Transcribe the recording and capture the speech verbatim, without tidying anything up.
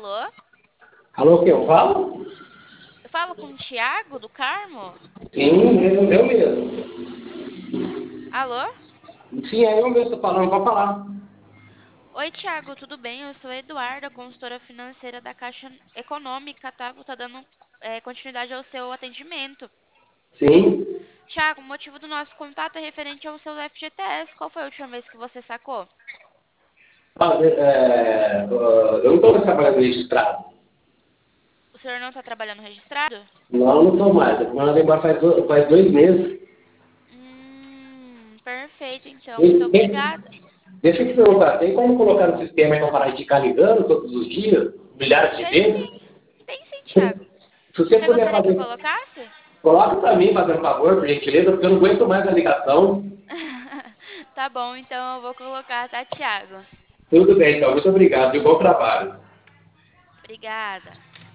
Alô? Alô, quem eu falo? Eu falo com o Thiago do Carmo? Sim, eu, eu mesmo. Alô? Sim, é eu mesmo, tô falando, pode falar. Oi, Thiago, tudo bem? Eu sou a Eduarda, consultora financeira da Caixa Econômica, tá? Vou estar dando é, continuidade ao seu atendimento. Sim. Thiago, o motivo do nosso contato é referente ao seu F G T S. Qual foi a última vez que você sacou? Ah, é, é, eu não estou mais trabalhando registrado. O senhor não está trabalhando registrado? Não, não estou mais. Eu fui mandado embora faz, do- faz dois meses. Hum, perfeito, então. Muito Tem- tem- obrigada. Deixa eu te perguntar, tem como colocar no sistema e não parar de ficar ligando todos os dias, milhares de Tem vezes? sim, tem sim, Se, Thiago. se você Você puder gostaria que eu fazer, colocasse? coloca para mim, fazendo favor, por gentileza, porque eu não aguento mais a ligação. Tá bom, então eu vou colocar, tá, Thiago? Tudo bem, então. Muito obrigado e bom trabalho. Obrigada.